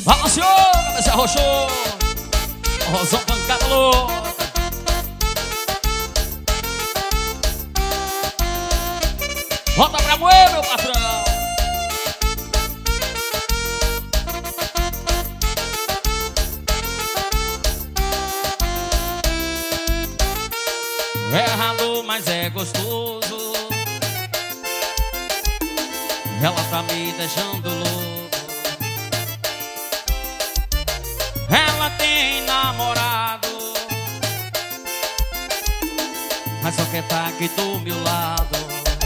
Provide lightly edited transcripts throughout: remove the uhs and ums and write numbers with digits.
Fala, senhor, cabeça roxou, Rosão pancada louca. Volta pra moer, meu patrão. É errado, mas é gostoso. Ela tá me deixando louco. Ela tem namorado, mas só quer tá aqui do meu lado.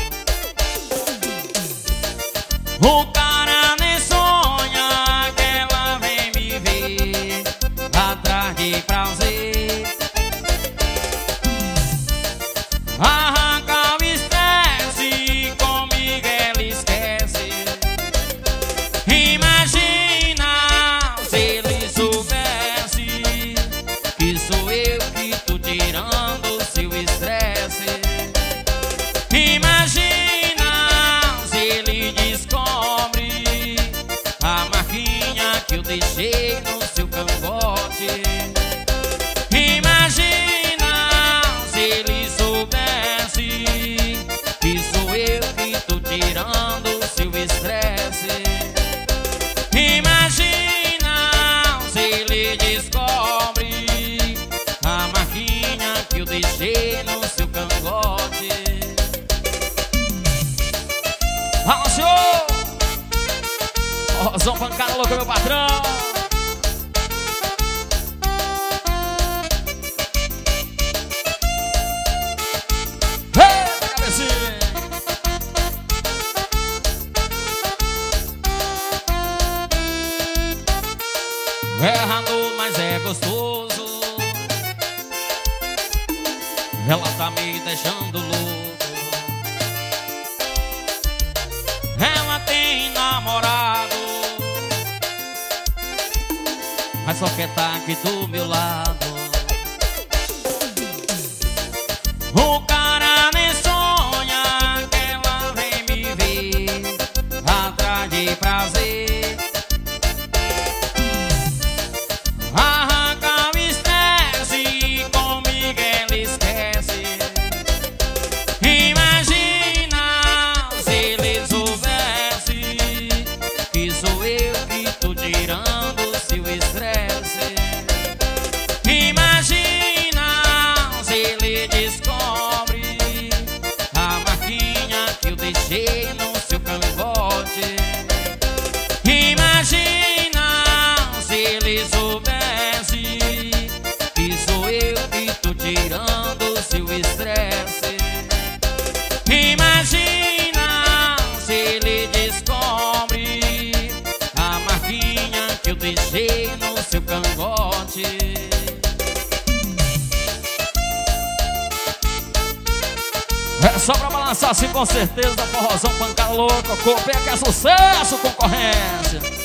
O cara nem sonha que ela vem me ver atrás de prazer. Arranca o estresse, comigo ela esquece. Imagina se ele soubesse que sou eu que tô tirando seu estresse. Imagina se ele descobre a marquinha que eu deixei no seu cangote. Imagina se ele soubesse que sou eu que tô tirando seu estresse. Imagina se ele descobre a marquinha que eu deixei no seu cangote. Fala, senhor! Rosão pancada louca, meu patrão. Eita, cabecinha! É errado, mas é gostoso. Ela tá me deixando louco. Ela tem namorado, mas só quer tá aqui do meu lado. O cara nem sonha que ela vem me ver atrás de prazer. Arranca o estresse, comigo ela esquece. Imagina se ele soubesse que sou eu que tô tirando seu estresse. Imagina se ele descobre a marquinha que eu deixei no seu cangote. Imagina se ele soubesse que sou eu que tô tirando seu estresse. Imagina se ele descobre a marquinha que eu deixei no seu cangote. É só pra balançar assim com certeza, forrozão pancada louca, copé que é sucesso, concorrência.